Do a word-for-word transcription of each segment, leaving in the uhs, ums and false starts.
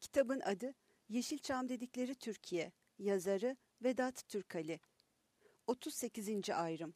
Kitabın adı Yeşilçam Dedikleri Türkiye, yazarı Vedat Türkali. otuz sekizinci ayrım.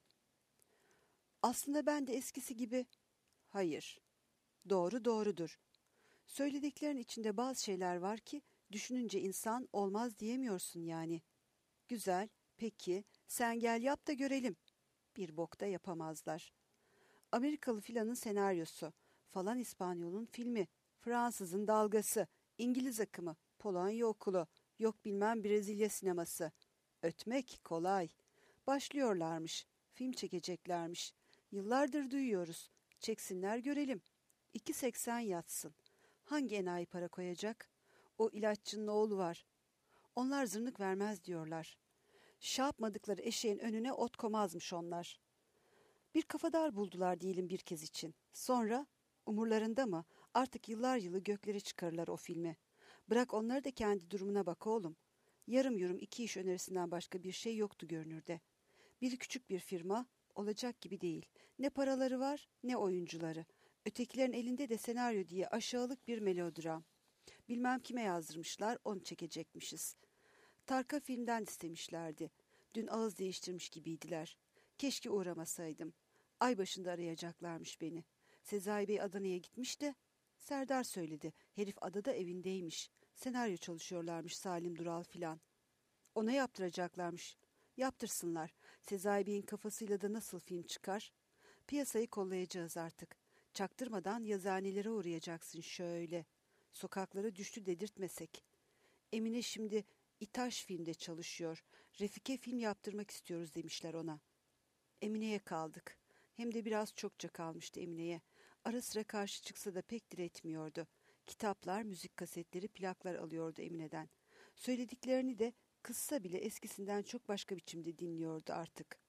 Aslında ben de eskisi gibi... Hayır. Doğru doğrudur. Söylediklerin içinde bazı şeyler var ki düşününce insan olmaz diyemiyorsun yani. Güzel, peki sen gel yap da görelim. Bir bokta yapamazlar. Amerikalı filanın senaryosu, falan İspanyol'un filmi, Fransızın dalgası, İngiliz akımı, Polonya okulu, yok bilmem Brezilya sineması. Ötmek kolay. Başlıyorlarmış, film çekeceklermiş. Yıllardır duyuyoruz. Çeksinler görelim. iki seksen yatsın. Hangi enayi para koyacak? O ilaççının oğlu var. Onlar zırnık vermez diyorlar. Şey yapmadıkları eşeğin önüne ot komazmış onlar. Bir kafadar buldular diyelim bir kez için. Sonra umurlarında mı? Artık yıllar yılı göklere çıkarırlar o filmi. Bırak onları da kendi durumuna bak oğlum. Yarım yorum iki iş önerisinden başka bir şey yoktu görünürde. Biri küçük bir firma, olacak gibi değil. Ne paraları var ne oyuncuları. Ötekilerin elinde de senaryo diye aşağılık bir melodram. Bilmem kime yazdırmışlar, onu çekecekmişiz. Tarka filmden istemişlerdi. Dün ağız değiştirmiş gibiydiler. Keşke uğramasaydım. Ay başında arayacaklarmış beni. Sezai Bey Adana'ya gitmiş de Serdar söyledi. Herif adada evindeymiş. Senaryo çalışıyorlarmış Salim Dural filan. Ona yaptıracaklarmış. Yaptırsınlar. Sezai Bey'in kafasıyla da nasıl film çıkar? Piyasayı kollayacağız artık. Çaktırmadan yazıhanelere uğrayacaksın şöyle. Sokaklara düştü dedirtmesek. Emine şimdi İtaş filmde çalışıyor. Refike film yaptırmak istiyoruz demişler ona. Emine'ye kaldık. Hem de biraz çokça kalmıştı Emine'ye. Ara sıra karşı çıksa da pek diretmiyordu. Kitaplar, müzik kasetleri, plaklar alıyordu Emine'den. Söylediklerini de kızsa bile eskisinden çok başka biçimde dinliyordu artık.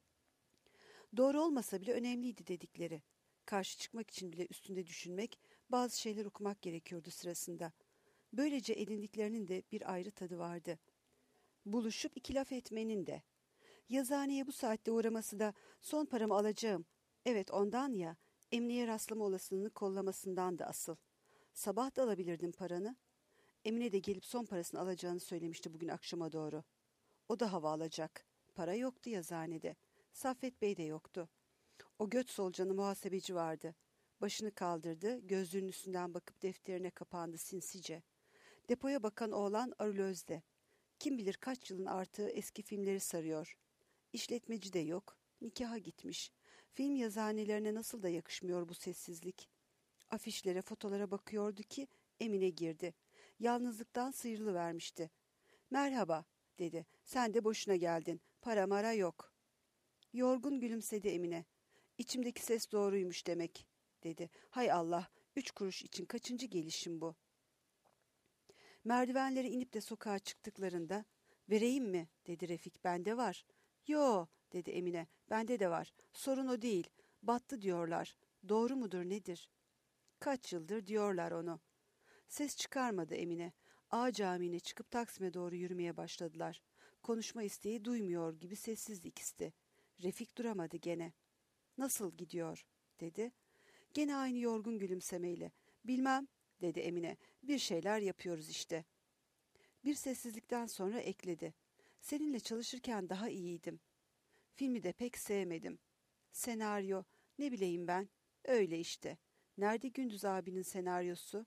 Doğru olmasa bile önemliydi dedikleri. Karşı çıkmak için bile üstünde düşünmek, bazı şeyler okumak gerekiyordu sırasında. Böylece edindiklerinin de bir ayrı tadı vardı. Buluşup iki laf etmenin de. Yazıhaneye bu saatte uğraması da son paramı alacağım. Evet ondan ya, Emine'ye rastlama olasılığını kollamasından da asıl. Sabah da alabilirdim paranı. Emine de gelip son parasını alacağını söylemişti bugün akşama doğru. O da hava alacak. Para yoktu yazıhanede. Saffet Bey de yoktu. O göt solucanı muhasebeci vardı. Başını kaldırdı, gözlüğünün üstünden bakıp defterine kapandı sinsice. Depoya bakan oğlan Arulöz'de. Kim bilir kaç yılın artığı eski filmleri sarıyor. İşletmeci de yok. Nikaha gitmiş. Film yazıhanelerine nasıl da yakışmıyor bu sessizlik. Afişlere, fotolara bakıyordu ki Emine girdi. Yalnızlıktan sıyrılıvermişti. Merhaba dedi. Sen de boşuna geldin. Para mara yok. Yorgun gülümsedi Emine. İçimdeki ses doğruymuş demek dedi. Hay Allah, üç kuruş için kaçıncı gelişim bu? Merdivenlere inip de sokağa çıktıklarında vereyim mi dedi Refik, bende var. Yo dedi Emine, bende de var. Sorun o değil. Battı diyorlar. Doğru mudur nedir? Kaç yıldır diyorlar onu. Ses çıkarmadı Emine. Ağa Camii'ne çıkıp Taksim'e doğru yürümeye başladılar. Konuşma isteği duymuyor gibi sessizdi ikisi de. Refik duramadı gene. Nasıl gidiyor dedi. Gene aynı yorgun gülümsemeyle. Bilmem dedi Emine. Bir şeyler yapıyoruz işte. Bir sessizlikten sonra ekledi. Seninle çalışırken daha iyiydim. Filmi de pek sevmedim. Senaryo, ne bileyim ben. Öyle işte. Nerede Gündüz abinin senaryosu?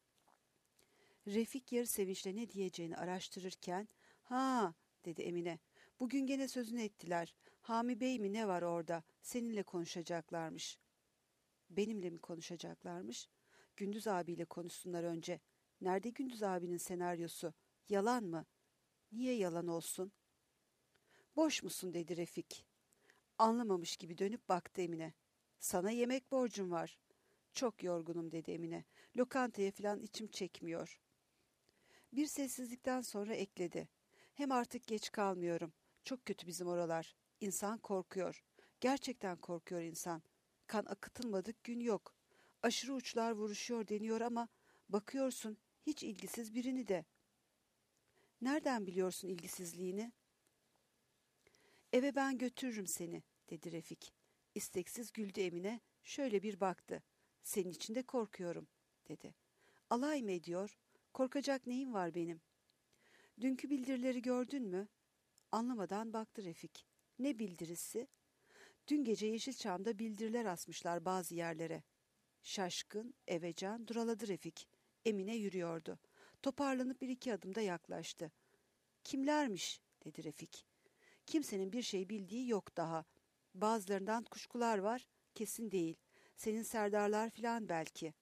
Refik yarı sevinçle ne diyeceğini araştırırken, ha dedi Emine. Bugün gene sözünü ettiler. Hami Bey mi ne var orada? Seninle konuşacaklarmış. Benimle mi konuşacaklarmış? Gündüz abiyle konuşsunlar önce. Nerede Gündüz abinin senaryosu? Yalan mı? Niye yalan olsun? Boş musun dedi Refik. Anlamamış gibi dönüp baktı Emine. Sana yemek borcum var. Çok yorgunum dedi Emine. Lokantaya falan içim çekmiyor. Bir sessizlikten sonra ekledi. Hem artık geç kalmıyorum. Çok kötü bizim oralar. İnsan korkuyor. Gerçekten korkuyor insan. Kan akıtılmadık gün yok. Aşırı uçlar vuruşuyor deniyor ama bakıyorsun hiç ilgisiz birini de. Nereden biliyorsun ilgisizliğini? Eve ben götürürüm seni dedi Refik. İsteksiz güldü Emine. Şöyle bir baktı. Senin için de korkuyorum dedi. Alay mı ediyor? Korkacak neyim var benim? Dünkü bildirileri gördün mü? Anlamadan baktı Refik. Ne bildirisi? Dün gece Yeşilçam'da bildiriler asmışlar bazı yerlere. Şaşkın, evecan duraladı Refik. Emine yürüyordu. Toparlanıp bir iki adımda yaklaştı. Kimlermiş? Dedi Refik. Kimsenin bir şey bildiği yok daha. Bazılarından kuşkular var, kesin değil. Senin serdarlar filan belki.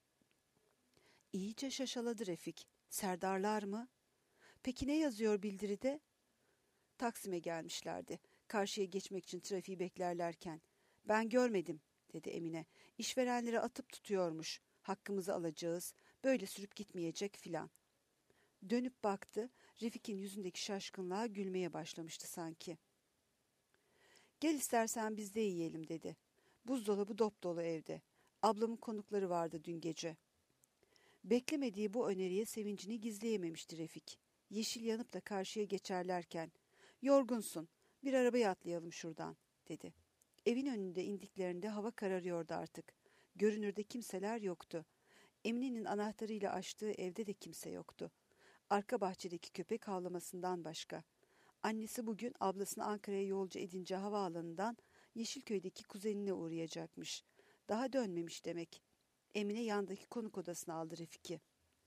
İyice şaşaladı Refik. Serdarlar mı? Peki ne yazıyor bildiride? Taksim'e gelmişlerdi. Karşıya geçmek için trafiği beklerlerken. Ben görmedim, dedi Emine. İşverenleri atıp tutuyormuş. Hakkımızı alacağız. Böyle sürüp gitmeyecek filan. Dönüp baktı. Refik'in yüzündeki şaşkınlığa gülmeye başlamıştı sanki. Gel istersen biz de yiyelim, dedi. Buzdolabı dop dolu evde. Ablamın konukları vardı dün gece. Beklemediği bu öneriye sevincini gizleyememişti Refik. Yeşil yanıp da karşıya geçerlerken, yorgunsun, bir arabaya atlayalım şuradan, dedi. Evin önünde indiklerinde hava kararıyordu artık. Görünürde kimseler yoktu. Emine'nin anahtarıyla açtığı evde de kimse yoktu. Arka bahçedeki köpek havlamasından başka. Annesi bugün ablasını Ankara'ya yolcu edince havaalanından Yeşilköy'deki kuzenine uğrayacakmış. Daha dönmemiş demek. Emine yandaki konuk odasına aldı Refik'i.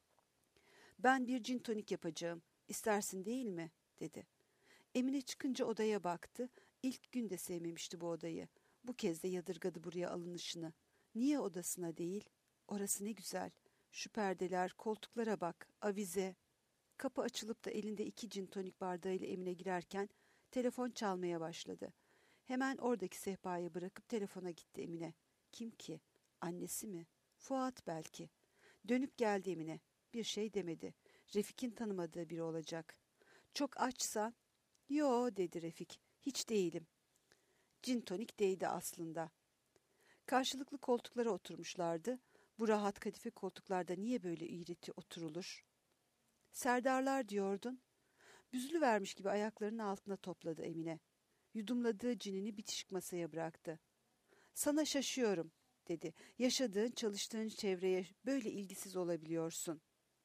Ben bir cin tonik yapacağım. İstersin değil mi? Dedi. Emine çıkınca odaya baktı. İlk gün de sevmemişti bu odayı. Bu kez de yadırgadı buraya alınışını. Niye odasına değil? Orası ne güzel. Şu perdeler, koltuklara bak, avize. Kapı açılıp da elinde iki cin tonik bardağıyla Emine girerken telefon çalmaya başladı. Hemen oradaki sehpayı bırakıp telefona gitti Emine. Kim ki? Annesi mi? Fuat belki. Dönüp geldi Emine. Bir şey demedi. Refik'in tanımadığı biri olacak. Çok açsan? Yo, dedi Refik. Hiç değilim. Cin tonik değdi aslında. Karşılıklı koltuklara oturmuşlardı. Bu rahat kadife koltuklarda niye böyle iğreti oturulur? Serdarlar diyordun. Büzülüvermiş gibi ayaklarının altına topladı Emine. Yudumladığı cinini bitişik masaya bıraktı. Sana şaşıyorum, dedi. Yaşadığın, çalıştığın çevreye böyle ilgisiz olabiliyorsun.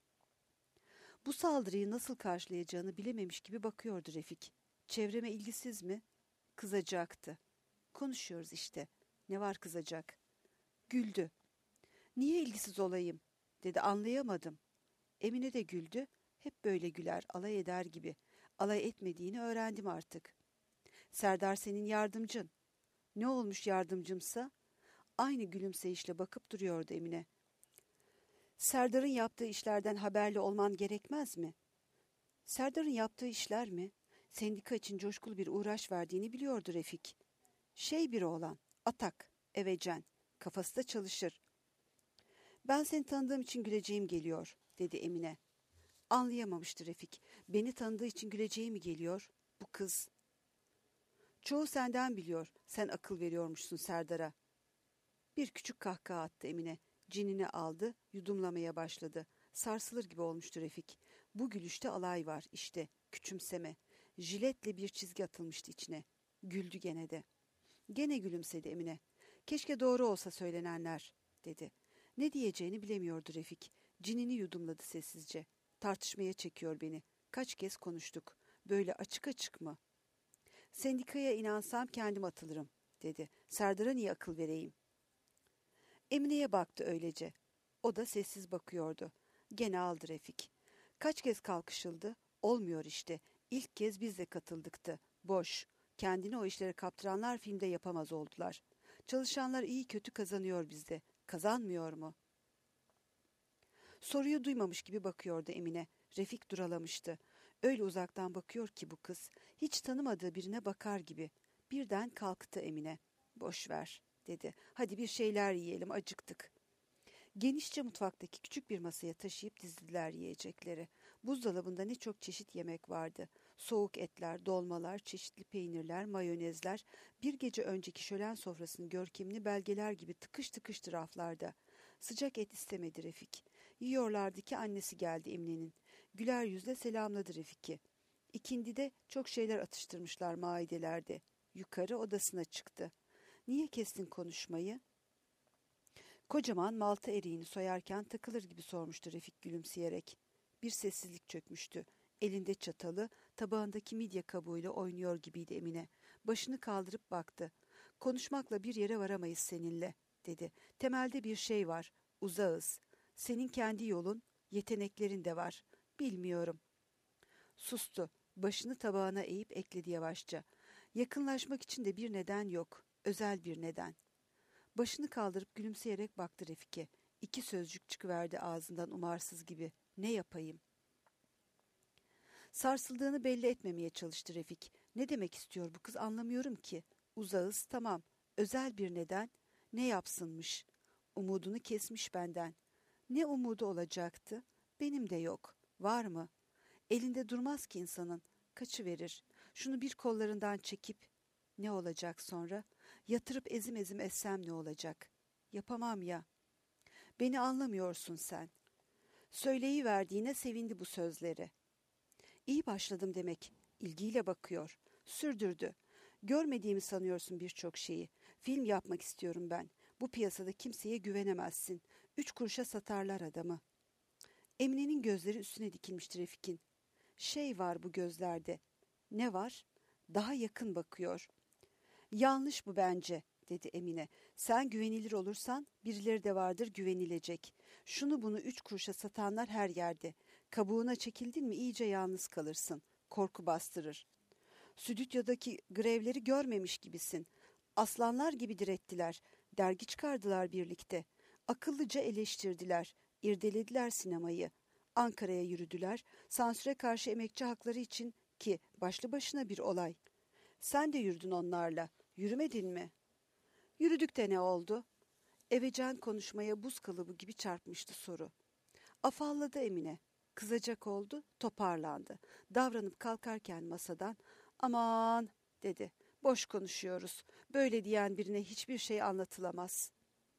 Bu saldırıyı nasıl karşılayacağını bilememiş gibi bakıyordu Refik. Çevreme ilgisiz mi? Kızacaktı. Konuşuyoruz işte. Ne var kızacak? Güldü. Niye ilgisiz olayım? Dedi, anlayamadım. Emine de güldü. Hep böyle güler, alay eder gibi. Alay etmediğini öğrendim artık. Serdar senin yardımcın. Ne olmuş yardımcımsa? Aynı gülümseyişle bakıp duruyordu Emine. Serdar'ın yaptığı işlerden haberli olman gerekmez mi? Serdar'ın yaptığı işler mi? Sendika için coşkulu bir uğraş verdiğini biliyordu Refik. Şey bir oğlan, atak, evecen, kafası da çalışır. Ben seni tanıdığım için güleceğim geliyor, dedi Emine. Anlayamamıştı Refik. Beni tanıdığı için güleceği mi geliyor? Bu kız. Çoğu senden biliyor. Sen akıl veriyormuşsun Serdar'a. Bir küçük kahkaha attı Emine. Cinini aldı, yudumlamaya başladı. Sarsılır gibi olmuştu Refik. Bu gülüşte alay var işte, küçümseme. Jiletle bir çizgi atılmıştı içine. Güldü gene de. Gene gülümsedi Emine. Keşke doğru olsa söylenenler, dedi. Ne diyeceğini bilemiyordu Refik. Cinini yudumladı sessizce. Tartışmaya çekiyor beni. Kaç kez konuştuk. Böyle açık açık mı? Sendikaya inansam kendim atılırım, dedi. Serdar'a niye akıl vereyim? Emine'ye baktı öylece. O da sessiz bakıyordu. Gene aldı Refik. Kaç kez kalkışıldı? Olmuyor işte. İlk kez biz de katıldıktı. Boş. Kendini o işlere kaptıranlar filmde yapamaz oldular. Çalışanlar iyi kötü kazanıyor bizde. Kazanmıyor mu? Soruyu duymamış gibi bakıyordu Emine. Refik duralamıştı. Öyle uzaktan bakıyor ki bu kız. Hiç tanımadığı birine bakar gibi. Birden kalktı Emine. Boş ver, dedi. Hadi bir şeyler yiyelim, acıktık. Genişçe mutfaktaki küçük bir masaya taşıyıp dizdiler yiyecekleri. Buzdolabında ne çok çeşit yemek vardı. Soğuk etler, dolmalar, çeşitli peynirler, mayonezler, bir gece önceki şölen sofrasının görkemini belgeler gibi tıkış tıkıştı raflarda. Sıcak et istemedi Refik. Yiyorlardı ki annesi geldi Emine'nin. Güler yüzle selamladı Refik'i. İkindide çok şeyler atıştırmışlar maidelerde. Yukarı odasına çıktı. Niye kestin konuşmayı? Kocaman malta eriğini soyarken takılır gibi sormuştu Refik gülümseyerek. Bir sessizlik çökmüştü. Elinde çatalı, tabağındaki midye kabuğuyla oynuyor gibiydi Emine. Başını kaldırıp baktı. "Konuşmakla bir yere varamayız seninle," dedi. "Temelde bir şey var. Uzağız. Senin kendi yolun, yeteneklerin de var. Bilmiyorum." Sustu. Başını tabağına eğip ekledi yavaşça. "Yakınlaşmak için de bir neden yok. Özel bir neden." Başını kaldırıp gülümseyerek baktı Refike. İki sözcük çıkıverdi ağzından umarsız gibi. "Ne yapayım?" Sarsıldığını belli etmemeye çalıştı Refik. "Ne demek istiyor bu kız, anlamıyorum ki. Uzağız, tamam. Özel bir neden. Ne yapsınmış? Umudunu kesmiş benden. Ne umudu olacaktı? Benim de yok. Var mı? Elinde durmaz ki insanın. Kaçıverir. Şunu bir kollarından çekip ne olacak sonra? Yatırıp ezim ezim essem ne olacak? Yapamam ya. Beni anlamıyorsun sen." Söyleyiverdiğine sevindi bu sözleri. "İyi başladım demek." İlgiyle bakıyor. Sürdürdü. "Görmediğimi sanıyorsun birçok şeyi. Film yapmak istiyorum ben. Bu piyasada kimseye güvenemezsin. Üç kuruşa satarlar adamı." Emine'nin gözleri üstüne dikilmişti Refik'in. Şey var bu gözlerde. Ne var? Daha yakın bakıyor. "Yanlış bu bence," dedi Emine. "Sen güvenilir olursan birileri de vardır güvenilecek. Şunu bunu üç kuruşa satanlar her yerde. Kabuğuna çekildin mi iyice yalnız kalırsın. Korku bastırır. Stüdyodaki grevleri görmemiş gibisin. Aslanlar gibi direttiler. Dergi çıkardılar birlikte. Akıllıca eleştirdiler. İrdelediler sinemayı. Ankara'ya yürüdüler. Sansüre karşı emekçi hakları için, ki başlı başına bir olay. Sen de yürüdün onlarla. Yürümedin mi?" "Yürüdük de ne oldu?" Evecan konuşmaya buz kalıbı gibi çarpmıştı soru. Afalladı Emine. Kızacak oldu, toparlandı. Davranıp kalkarken masadan "Aman," dedi. "Boş konuşuyoruz. Böyle diyen birine hiçbir şey anlatılamaz."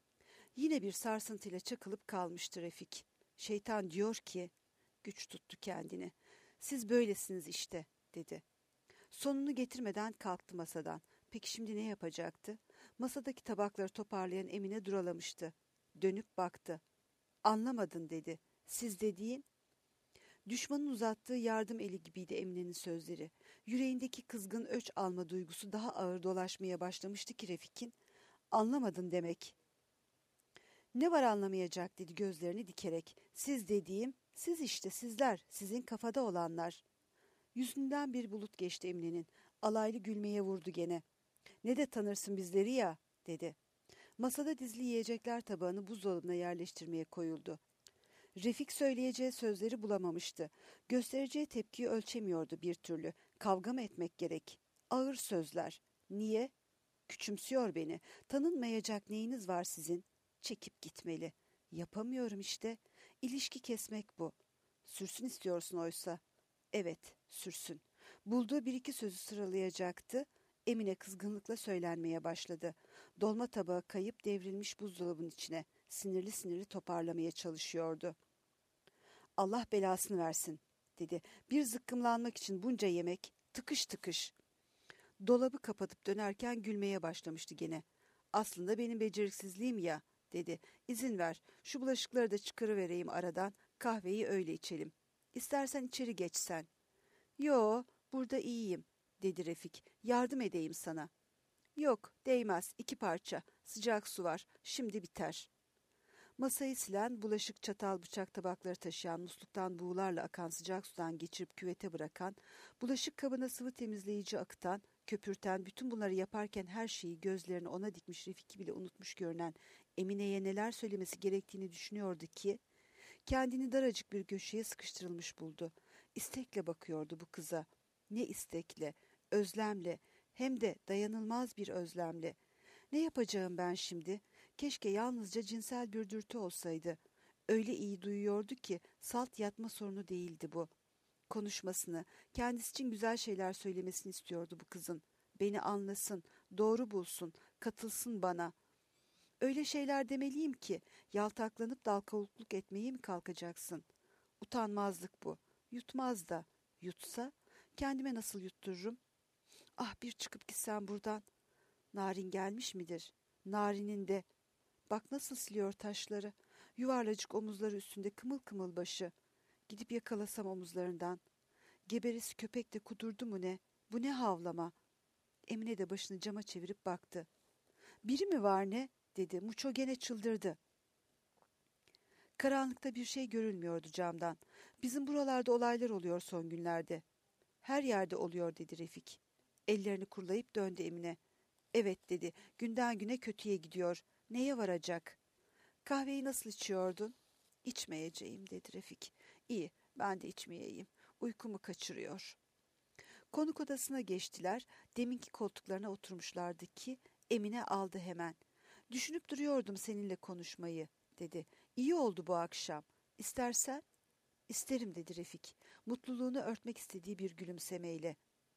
Yine bir sarsıntıyla çakılıp kalmıştı Refik. Şeytan diyor ki, güç tuttu kendini. "Siz böylesiniz işte," dedi. Sonunu getirmeden kalktı masadan. Peki şimdi ne yapacaktı? Masadaki tabakları toparlayan Emine duralamıştı. Dönüp baktı. "Anlamadın," dedi. "Siz dediğin?" Düşmanın uzattığı yardım eli gibiydi Emine'nin sözleri. Yüreğindeki kızgın öç alma duygusu daha ağır dolaşmaya başlamıştı ki Refik'in. "Anlamadın demek." "Ne var anlamayacak?" dedi gözlerini dikerek. "Siz dediğim, siz işte sizler, sizin kafada olanlar." Yüzünden bir bulut geçti Emine'nin. Alaylı gülmeye vurdu gene. "Ne de tanırsın bizleri ya," dedi. Masada dizili yiyecekler tabağını buzdolabına yerleştirmeye koyuldu. Refik söyleyeceği sözleri bulamamıştı. Göstereceği tepkiyi ölçemiyordu bir türlü. Kavga mı etmek gerek? Ağır sözler. Niye? Küçümsüyor beni. Tanınmayacak neyiniz var sizin? Çekip gitmeli. Yapamıyorum işte. İlişki kesmek bu. Sürsün istiyorsun oysa. Evet, sürsün. Bulduğu bir iki sözü sıralayacaktı. Emine kızgınlıkla söylenmeye başladı. Dolma tabağı kayıp devrilmiş buzdolabının içine sinirli sinirli toparlamaya çalışıyordu. "Allah belasını versin," dedi. "Bir zıkkımlanmak için bunca yemek, tıkış tıkış." Dolabı kapatıp dönerken gülmeye başlamıştı gene. "Aslında benim beceriksizliğim ya," dedi. "İzin ver, şu bulaşıkları da çıkarıvereyim aradan, kahveyi öyle içelim. İstersen içeri geçsen." "Yo, burada iyiyim," dedi Refik. "Yardım edeyim sana." "Yok, değmez, iki parça. Sıcak su var, şimdi biter." Masayı silen, bulaşık, çatal, bıçak, tabakları taşıyan, musluktan buğularla akan sıcak sudan geçirip küvete bırakan, bulaşık kabına sıvı temizleyici akıtan, köpürten, bütün bunları yaparken her şeyi gözlerini ona dikmiş Refik'i bile unutmuş görünen Emine'ye neler söylemesi gerektiğini düşünüyordu ki, kendini daracık bir köşeye sıkıştırılmış buldu. İstekle bakıyordu bu kıza. Ne istekle, özlemle, hem de dayanılmaz bir özlemle. "Ne yapacağım ben şimdi? Keşke yalnızca cinsel bir dürtü olsaydı." Öyle iyi duyuyordu ki salt yatma sorunu değildi bu. Konuşmasını, kendisi için güzel şeyler söylemesini istiyordu bu kızın. Beni anlasın, doğru bulsun, katılsın bana. Öyle şeyler demeliyim ki yaltaklanıp dal kavukluk etmeye mi kalkacaksın? Utanmazlık bu. Yutmaz da. Yutsa kendime nasıl yuttururum? Ah, bir çıkıp gitsem buradan. Narin gelmiş midir? Narinin de. Bak nasıl siliyor taşları. Yuvarlacık omuzları üstünde kımıl kımıl başı. Gidip yakalasam omuzlarından. Geberisi köpek de kudurdu mu ne? Bu ne havlama? Emine de başını cama çevirip baktı. Biri mi var ne? Dedi. Muço gene çıldırdı. Karanlıkta bir şey görülmüyordu camdan. Bizim buralarda olaylar oluyor son günlerde. Her yerde oluyor dedi Refik. Ellerini kurulayıp döndü Emine. Evet dedi. Günden güne kötüye gidiyor. Neye varacak? Kahveyi nasıl içiyordun? İçmeyeceğim dedi Refik. İyi, ben de içmeyeyim. Uykumu kaçırıyor. Konuk odasına geçtiler. Deminki koltuklarına oturmuşlardı ki Emine aldı hemen. Düşünüp duruyordum seninle konuşmayı dedi. İyi oldu bu akşam. İstersen? İsterim dedi Refik. Mutluluğunu örtmek istediği bir gülümsemeyle.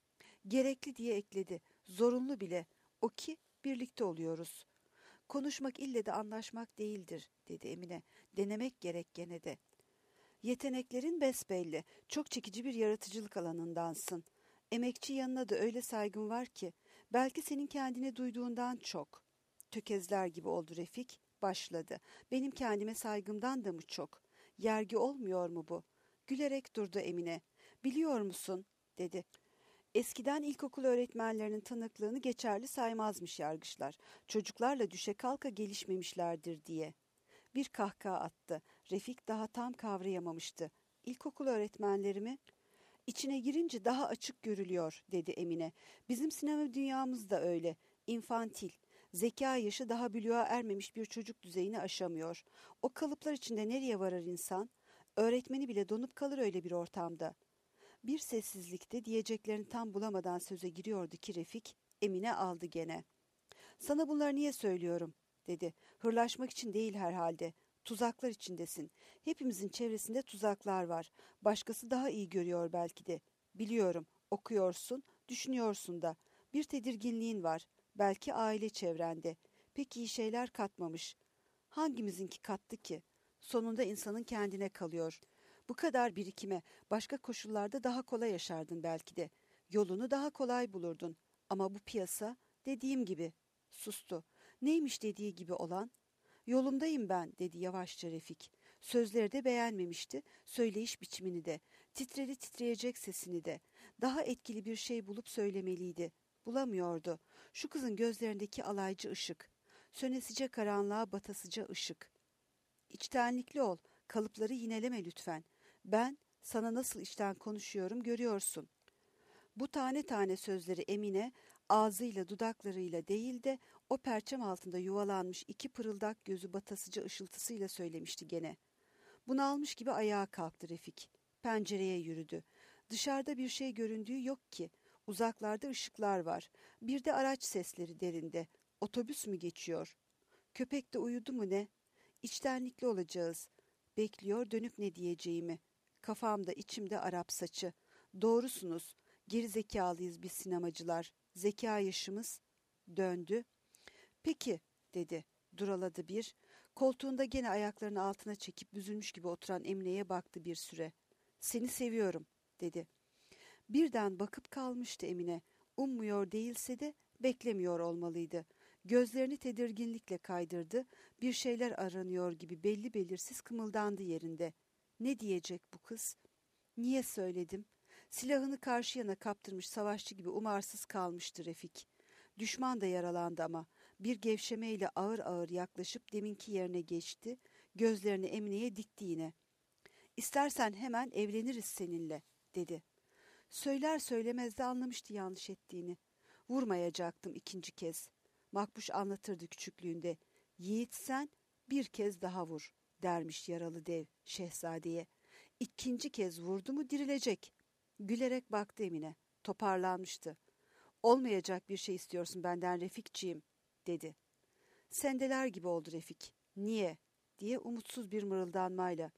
Gerekli diye ekledi. Zorunlu bile. O ki birlikte oluyoruz. Konuşmak ille de anlaşmak değildir dedi Emine. Denemek gerek gene de. Yeteneklerin besbelli. Çok çekici bir yaratıcılık alanındansın. Emekçi yanına da öyle saygın var ki belki senin kendine duyduğundan çok. Tökezler gibi oldu Refik. Başladı. Benim kendime saygımdan da mı çok? Yergi olmuyor mu bu? Gülerek durdu Emine. Biliyor musun? Dedi. Eskiden ilkokul öğretmenlerinin tanıklığını geçerli saymazmış yargıçlar. Çocuklarla düşe kalka gelişmemişlerdir diye. Bir kahkaha attı. Refik daha tam kavrayamamıştı. İlkokul öğretmenleri mi? İçine girince daha açık görülüyor dedi Emine. Bizim sinema dünyamız da öyle. İnfantil. Zeka yaşı daha bülüğa ermemiş bir çocuk düzeyini aşamıyor. O kalıplar içinde nereye varar insan? Öğretmeni bile donup kalır öyle bir ortamda. Bir sessizlikte diyeceklerini tam bulamadan söze giriyordu ki Refik, Emine aldı gene. Sana bunları niye söylüyorum, dedi. Hırlaşmak için değil herhalde. Tuzaklar içindesin. Hepimizin çevresinde tuzaklar var. Başkası daha iyi görüyor belki de. Biliyorum, okuyorsun, düşünüyorsun da. Bir tedirginliğin var. Belki aile çevrende. Pek iyi şeyler katmamış. Hangimizinki kattı ki? Sonunda insanın kendine kalıyor. Bu kadar birikime başka koşullarda daha kolay yaşardın belki de. Yolunu daha kolay bulurdun. Ama bu piyasa dediğim gibi. Sustu. Neymiş dediği gibi olan? Yolumdayım ben dedi yavaşça Refik. Sözleri de beğenmemişti, söyleyiş biçimini de. Titredi titreyecek sesini de. Daha etkili bir şey bulup söylemeliydi. Bulamıyordu. Şu kızın gözlerindeki alaycı ışık. Sönesice karanlığa batasıca ışık. İçtenlikli ol, kalıpları yineleme lütfen. Ben sana nasıl içten konuşuyorum görüyorsun. Bu tane tane sözleri Emine ağzıyla dudaklarıyla değil de o perçem altında yuvalanmış iki pırıldak gözü batasıca ışıltısıyla söylemişti gene. Bunalmış gibi ayağa kalktı Refik. Pencereye yürüdü. Dışarıda bir şey göründüğü yok ki. Uzaklarda ışıklar var. Bir de araç sesleri derinde. Otobüs mü geçiyor? Köpek de uyudu mu ne? İçtenlikli olacağız. Bekliyor dönüp ne diyeceğimi. Kafamda içimde Arap saçı. Doğrusunuz. Geri zekalıyız biz sinemacılar. Zeka yaşımız döndü. Peki dedi. Duraladı bir. Koltuğunda gene ayaklarını altına çekip büzülmüş gibi oturan Emine'ye baktı bir süre. Seni seviyorum dedi. Birden bakıp kalmıştı Emine. Ummuyor değilse de beklemiyor olmalıydı. Gözlerini tedirginlikle kaydırdı. Bir şeyler aranıyor gibi belli belirsiz kımıldandı yerinde. Ne diyecek bu kız? Niye söyledim? Silahını karşı yana kaptırmış savaşçı gibi umarsız kalmıştı Refik. Düşman da yaralandı ama bir gevşemeyle ağır ağır yaklaşıp deminki yerine geçti. Gözlerini Emine'ye dikti yine. İstersen hemen evleniriz seninle dedi. Söyler söylemez de anlamıştı yanlış ettiğini. Vurmayacaktım ikinci kez. Makbuş anlatırdı küçüklüğünde. Yiğit sen bir kez daha vur dermiş yaralı dev şehzadeye. İkinci kez vurdu mu dirilecek. Gülerek baktı Emine. Toparlanmıştı. Olmayacak bir şey istiyorsun benden Refikciğim dedi. Sendeler gibi oldu Refik. Niye? Diye umutsuz bir mırıldanmayla.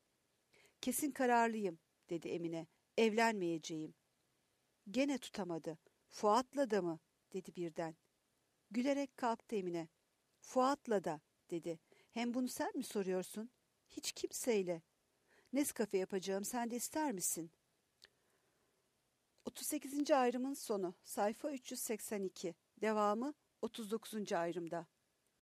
Kesin kararlıyım dedi Emine. Evlenmeyeceğim. Gene tutamadı. Fuat'la da mı? Dedi birden. Gülerek kalktı Emine. Fuat'la da dedi. Hem bunu sen mi soruyorsun? Hiç kimseyle. Nescafe yapacağım, sen de ister misin? otuz sekizinci ayrımın sonu. Sayfa üç yüz seksen iki. Devamı otuz dokuzuncu ayrımda.